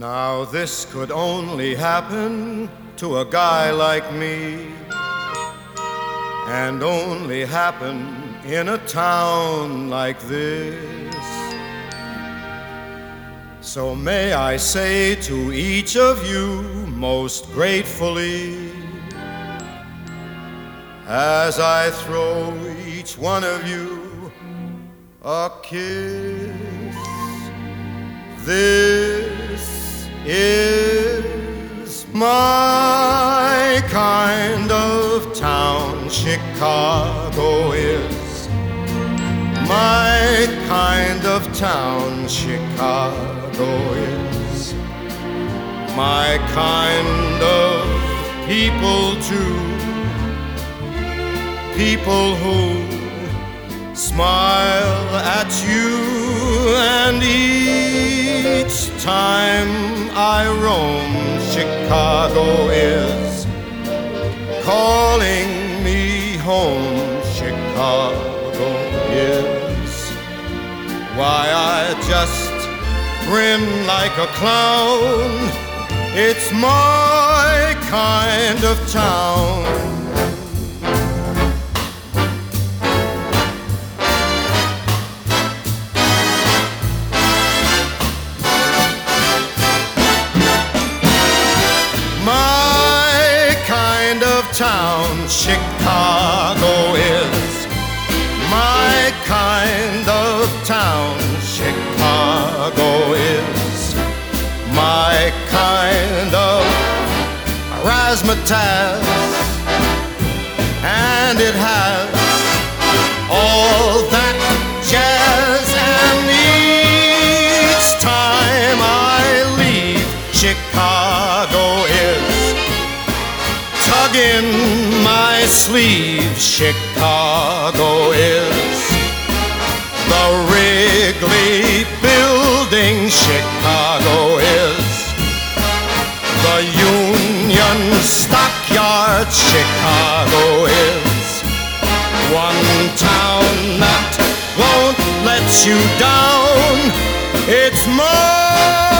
Now this could only happen to a guy like me, and only happen in a town like this. So may I say to each of you most gratefully, as I throw each one of you a kiss, this is my kind of town. Chicago is my kind of town. Chicago is my kind of people too. People who smile at you, and each time I roam, Chicago is calling me home. Chicago is why I just grin like a clown. It's my kind of town. Town, Chicago is my kind of town. Chicago is my kind of razzmatazz, and it has all that jazz. And each time I leave, Chicago is in my sleeve. Chicago is the Wrigley Building. Chicago is the Union Stockyard. Chicago is one town that won't let you down. It's more